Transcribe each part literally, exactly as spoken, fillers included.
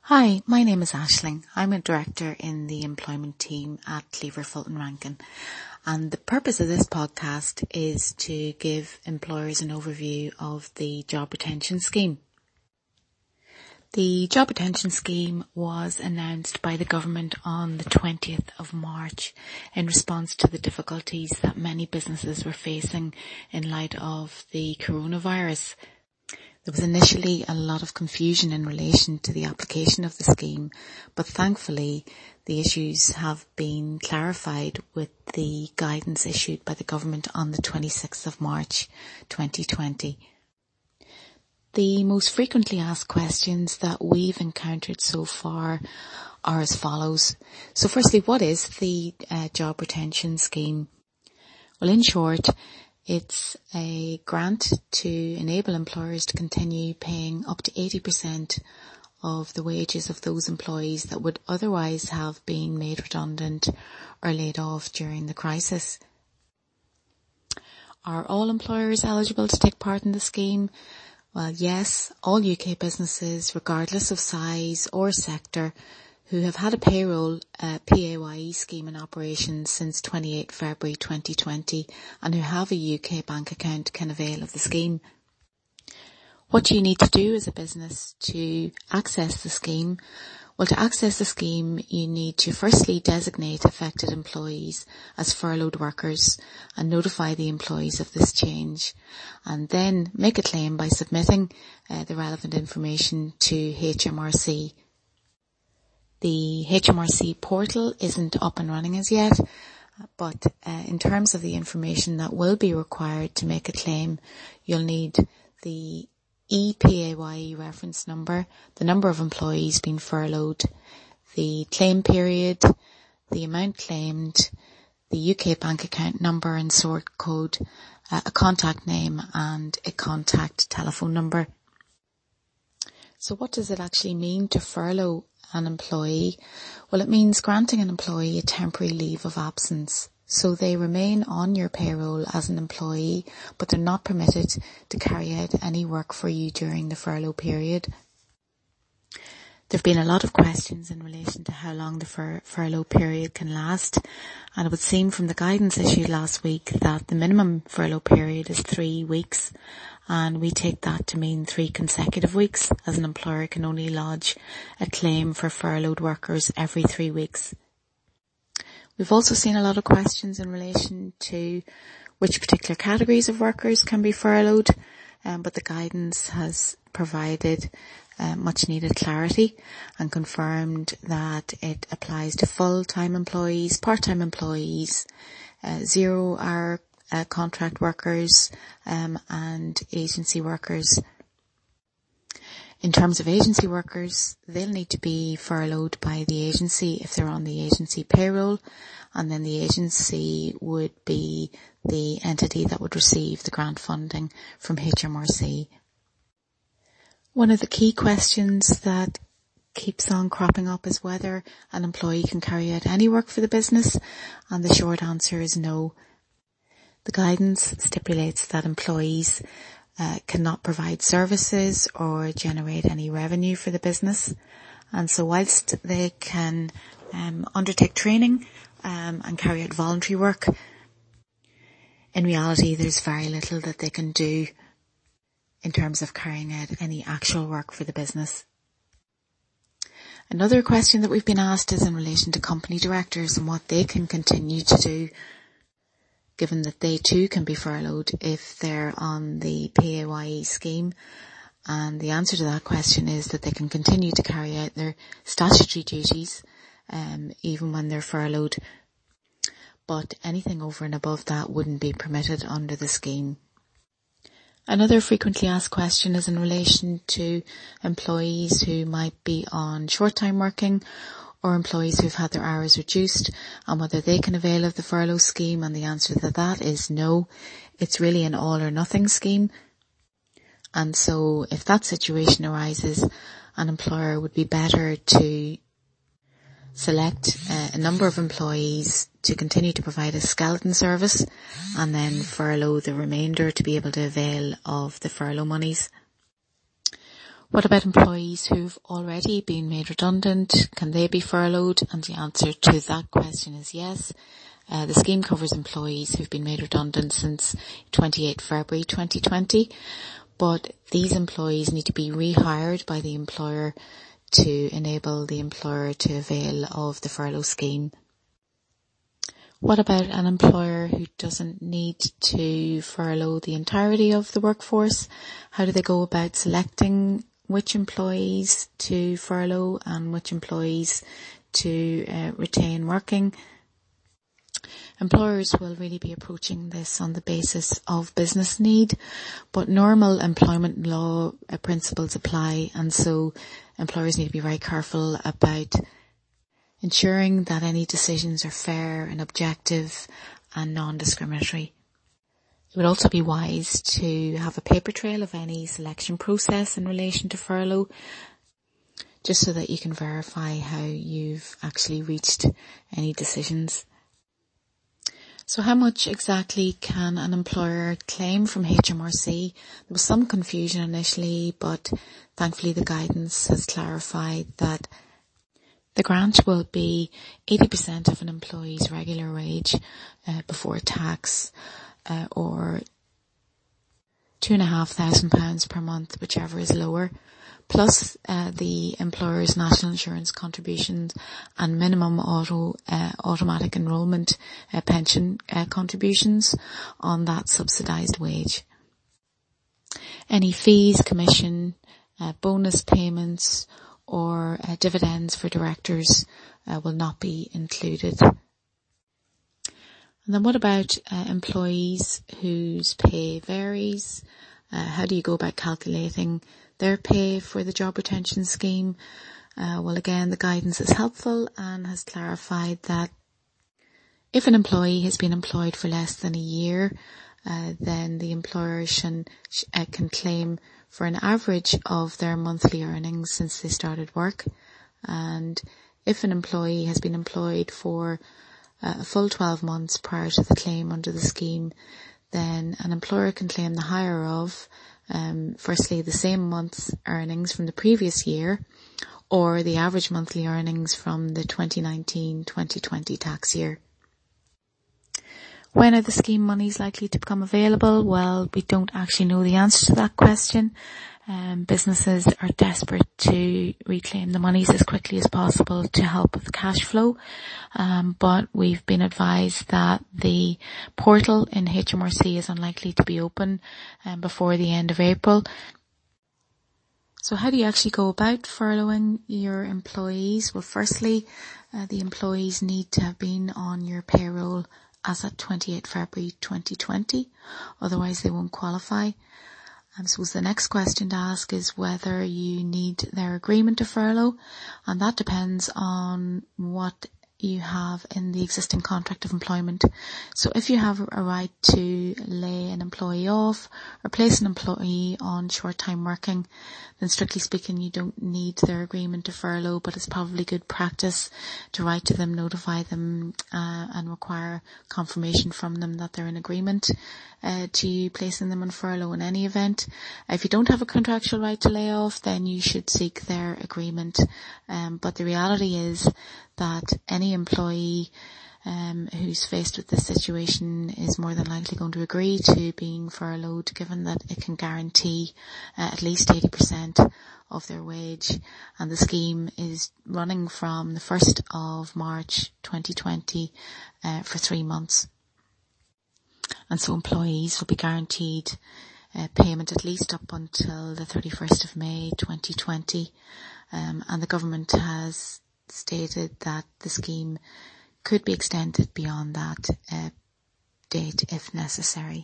Hi, my name is Aisling. I'm a director in the employment team at Cleaver Fulton Rankin, and the purpose of this podcast is to give employers an overview of the job retention scheme. The job retention scheme was announced by the government on the twentieth of March in response to the difficulties that many businesses were facing in light of the coronavirus. There was initially a lot of confusion in relation to the application of the scheme, but thankfully the issues have been clarified with the guidance issued by the government on the twenty-sixth of March twenty twenty. The most frequently asked questions that we've encountered so far are as follows. So firstly, what is the uh, job retention scheme? Well, in short, it's a grant to enable employers to continue paying up to eighty percent of the wages of those employees that would otherwise have been made redundant or laid off during the crisis. Are all employers eligible to take part in the scheme? Well, yes, all U K businesses, regardless of size or sector, who have had a payroll uh, P A Y E scheme in operation since the twenty-eighth of February twenty twenty and who have a U K bank account can avail of the scheme. What do you need to do as a business to access the scheme? Well, to access the scheme, you need to firstly designate affected employees as furloughed workers and notify the employees of this change, and then make a claim by submitting uh, the relevant information to H M R C. The H M R C portal isn't up and running as yet, but uh, in terms of the information that will be required to make a claim, you'll need the E P A Y E reference number, the number of employees being furloughed, the claim period, the amount claimed, the U K bank account number and sort code, uh, a contact name and a contact telephone number. So what does it actually mean to furlough an employee? Well, it means granting an employee a temporary leave of absence. So they remain on your payroll as an employee, but they're not permitted to carry out any work for you during the furlough period. There have been a lot of questions in relation to how long the fur- furlough period can last, and it would seem from the guidance issued last week that the minimum furlough period is three weeks, and we take that to mean three consecutive weeks, as an employer can only lodge a claim for furloughed workers every three weeks. We've also seen a lot of questions in relation to which particular categories of workers can be furloughed, um, but the guidance has provided uh, much needed clarity and confirmed that it applies to full-time employees, part-time employees, uh, zero-hour uh, contract workers, um, and agency workers. In terms of agency workers, they'll need to be furloughed by the agency if they're on the agency payroll, and then the agency would be the entity that would receive the grant funding from H M R C. One of the key questions that keeps on cropping up is whether an employee can carry out any work for the business, and the short answer is no. The guidance stipulates that employees Uh, cannot provide services or generate any revenue for the business, and so whilst they can um, undertake training um, and carry out voluntary work, in reality there's very little that they can do in terms of carrying out any actual work for the business. Another question that we've been asked is in relation to company directors and what they can continue to do, given that they too can be furloughed if they're on the P A Y E scheme. And the answer to that question is that they can continue to carry out their statutory duties um, even when they're furloughed, but anything over and above that wouldn't be permitted under the scheme. Another frequently asked question is in relation to employees who might be on short-time working or employees who've had their hours reduced, and whether they can avail of the furlough scheme, and the answer to that is no. It's really an all or nothing scheme, and so if that situation arises, an employer would be better to select uh, a number of employees to continue to provide a skeleton service and then furlough the remainder to be able to avail of the furlough monies. What about employees who've already been made redundant? Can they be furloughed? And the answer to that question is yes. Uh, the scheme covers employees who've been made redundant since twenty-eighth of February twenty twenty, but these employees need to be rehired by the employer to enable the employer to avail of the furlough scheme. What about an employer who doesn't need to furlough the entirety of the workforce? How do they go about selecting which employees to furlough and which employees to uh, retain working? Employers will really be approaching this on the basis of business need, but normal employment law uh, principles apply, and so employers need to be very careful about ensuring that any decisions are fair and objective and non-discriminatory. It would also be wise to have a paper trail of any selection process in relation to furlough, just so that you can verify how you've actually reached any decisions. So how much exactly can an employer claim from H M R C? There was some confusion initially, but thankfully the guidance has clarified that the grant will be eighty percent of an employee's regular wage uh, before tax, uh, or two and a half thousand pounds per month, whichever is lower, plus uh, the employer's national insurance contributions and minimum auto uh, automatic enrolment uh, pension uh, contributions on that subsidised wage. Any fees, commission, uh, bonus payments or uh, dividends for directors uh, will not be included. And then what about uh, employees whose pay varies? Uh, how do you go about calculating their pay for the job retention scheme? Uh, well, again, the guidance is helpful and has clarified that if an employee has been employed for less than a year, uh, then the employer can, uh, can claim for an average of their monthly earnings since they started work. And if an employee has been employed for uh, a full twelve months prior to the claim under the scheme, then an employer can claim the higher of, um, firstly, the same month's earnings from the previous year, or the average monthly earnings from the twenty nineteen twenty twenty tax year. When are the scheme monies likely to become available? Well, we don't actually know the answer to that question. Um, businesses are desperate to reclaim the monies as quickly as possible to help with cash flow. Um, but we've been advised that the portal in H M R C is unlikely to be open um, before the end of April. So how do you actually go about furloughing your employees? Well, firstly, uh, the employees need to have been on your payroll as at twenty-eighth of February twenty twenty, otherwise they won't qualify. And I suppose the next question to ask is whether you need their agreement to furlough, and that depends on what you have in the existing contract of employment. So if you have a right to lay an employee off or place an employee on short-time working, then strictly speaking you don't need their agreement to furlough, but it's probably good practice to write to them, notify them uh, and require confirmation from them that they're in agreement uh, to you placing them on furlough in any event. If you don't have a contractual right to lay off, then you should seek their agreement. Um, but the reality is that any employee um, who's faced with this situation is more than likely going to agree to being furloughed, given that it can guarantee uh, at least eighty percent of their wage, and the scheme is running from the first of March twenty twenty uh, for three months. And so employees will be guaranteed uh, payment at least up until the thirty-first of May twenty twenty, um, and the government has stated that the scheme could be extended beyond that uh, date if necessary.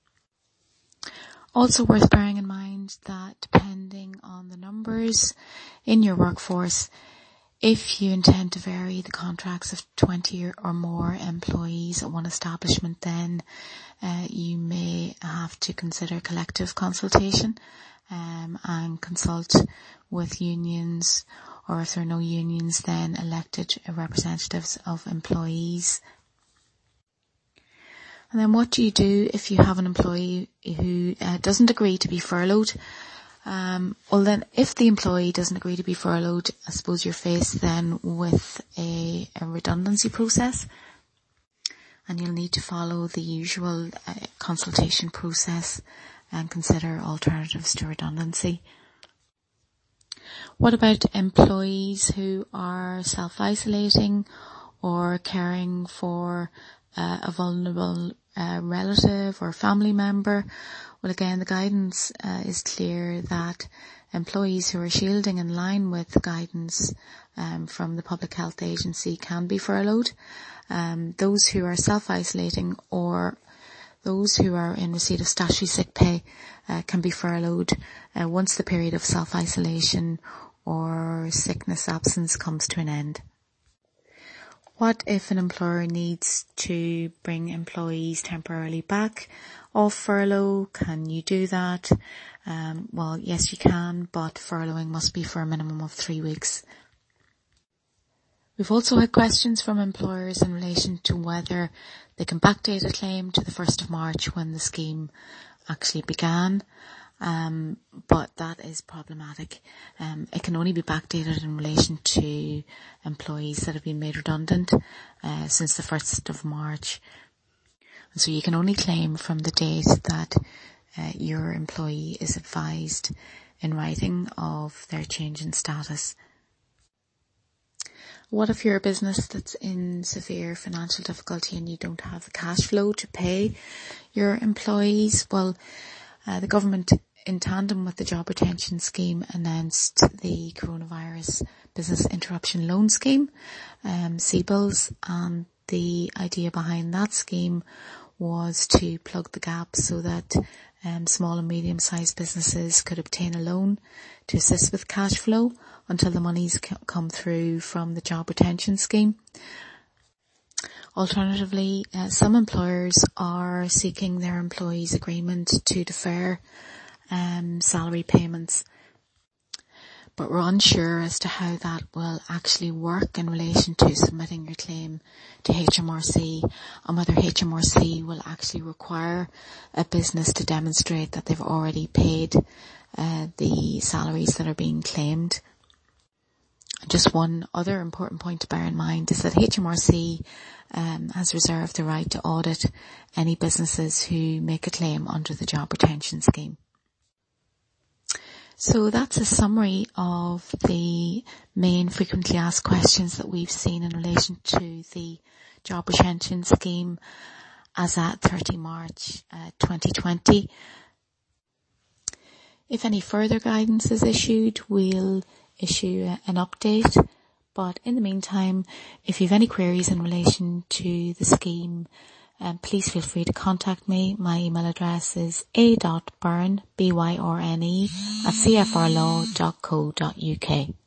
Also worth bearing in mind that depending on the numbers in your workforce, if you intend to vary the contracts of twenty or more employees at one establishment, then uh, you may have to consider collective consultation um, and consult with unions, or if there are no unions, then elected representatives of employees. And then what do you do if you have an employee who uh, doesn't agree to be furloughed? Um, well then, if the employee doesn't agree to be furloughed, I suppose you're faced then with a, a redundancy process, and you'll need to follow the usual uh, consultation process and consider alternatives to redundancy. What about employees who are self-isolating or caring for uh, a vulnerable uh, relative or family member? Well, again, the guidance uh, is clear that employees who are shielding in line with the guidance um, from the Public Health Agency can be furloughed. Um, those who are self-isolating or those who are in receipt of statutory sick pay uh, can be furloughed uh, once the period of self-isolation or sickness absence comes to an end. What if an employer needs to bring employees temporarily back off furlough? Can you do that? Um, well, yes, you can, but furloughing must be for a minimum of three weeks. We've also had questions from employers in relation to whether they can backdate a claim to the first of March when the scheme actually began. Um, but that is problematic. Um, it can only be backdated in relation to employees that have been made redundant uh, since the first of March. And so you can only claim from the date that uh, your employee is advised in writing of their change in status. What if you're a business that's in severe financial difficulty and you don't have the cash flow to pay your employees? Well, uh, the government, in tandem with the Job Retention Scheme, announced the Coronavirus Business Interruption Loan Scheme, um, C B I L S, and the idea behind that scheme was to plug the gap so that um, small and medium-sized businesses could obtain a loan to assist with cash flow until the monies c- come through from the Job Retention Scheme. Alternatively, uh, some employers are seeking their employees' agreement to defer um, salary payments, but we're unsure as to how that will actually work in relation to submitting your claim to H M R C, and whether H M R C will actually require a business to demonstrate that they've already paid uh, the salaries that are being claimed. Just one other important point to bear in mind is that H M R C um, has reserved the right to audit any businesses who make a claim under the Job Retention Scheme. So that's a summary of the main frequently asked questions that we've seen in relation to the Job Retention Scheme as at thirtieth of March uh, twenty twenty. If any further guidance is issued, we'll issue an update. But in the meantime, if you have any queries in relation to the scheme, um, please feel free to contact me. My email address is a dot byrne, B Y R N E, at c f r law dot co dot u k.